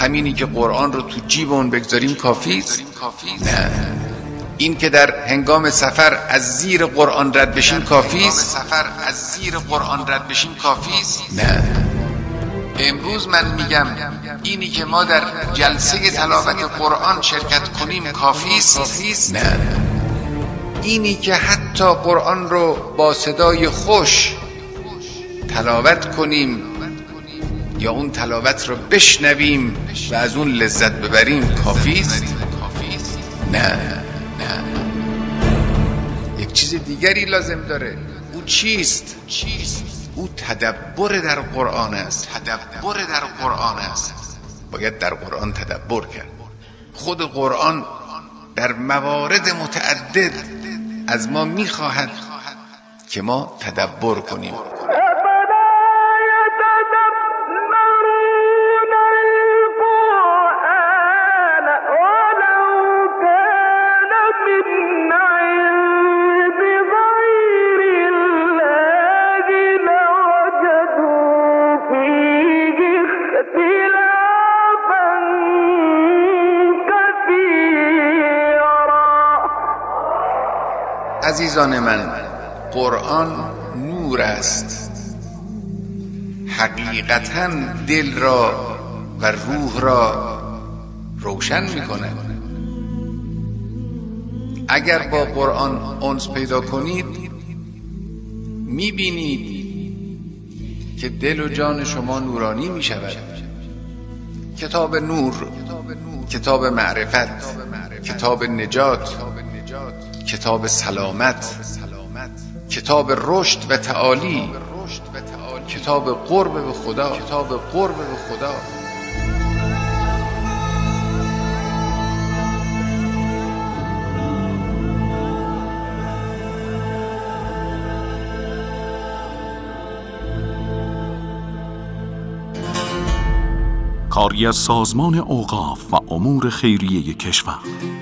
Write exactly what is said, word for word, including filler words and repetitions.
همینی که قرآن رو تو جیبمون بگذاریم کافیست؟ نه. این که در هنگام سفر از زیر قرآن رد بشیم کافیست؟ سفر از زیر قرآن رد بشیم کافیست؟ نه. امروز من میگم اینی که ما در جلسه تلاوت قرآن شرکت کنیم کافیست؟ نه. اینی که حتی قرآن رو با صدای خوش تلاوت کنیم یا اون تلاوت رو بشنویم و از اون لذت ببریم کافیست؟ نه. نه. یک چیز دیگری لازم داره. او چیست؟ او تدبر در قرآن است. تدبر در قرآن است. باید در قرآن تدبر کرد. خود قرآن در موارد متعدد از ما میخواهد که ما تدبر کنیم. عزیزان من، قرآن نور است، حقیقتاً دل را و روح را روشن می‌کند. اگر با قرآن انس پیدا کنید می‌بینید که دل و جان شما نورانی می‌شود. کتاب نور، کتاب معرفت، کتاب نجات، کتاب سلامت، کتاب رشد و تعالی، کتاب قرب به خدا، کتاب قرب به خدا. کاری از سازمان اوقاف و امور خیریه کشور.